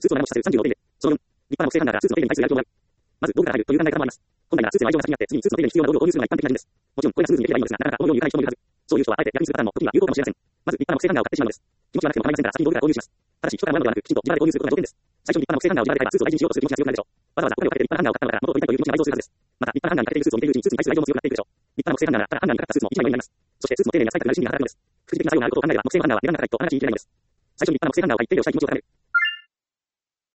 スーツを長持ちさせる36点で、その4、立派な木製ハンガーがスーツの手入れに対する愛情を奪う。まず、道具から入るという考え方もあります。本来ならスーツの愛情が先にあって、次にスーツの手入れに必要な道具を購入するのが一般的な順です。もちろん、これがスムーズにできればいいのですが、なかなかこのようにいかない人もいるはず。そういう人はあえて逆にするパターンも時には有効かもしれません。まず、立派な木製ハンガーを買ってしまうのです。気持ちはなくても構いませんから、先に道具から購入します。ただし、人からもらうのではなく、きちんと自腹で購入することが条件です。最初に立派な木製ハンガーを自腹で買えば、スーツを大事にしようとする気持ちが強くなるでしょう。わざわざお金をかけて立派なハンガーを買ったのだから、元を取りたいという気持ちが倍増するはずです。また、立派なハンガーにかけているスーツを見ているうちに、スーツに対する愛情も強くなっていくでしょう。立派な木製ハンガーがあったら、ハンガーにかかったスーツも一枚のようになります。そして、スーツの丁寧な使い方になる心理が働くのです。副次的な作用があることを考えれば、木製のハンガーは値段が高いとかなり気に入れないのです。最初に立派な木製ハンガーを買い、手入れをしたい気持ちを高める。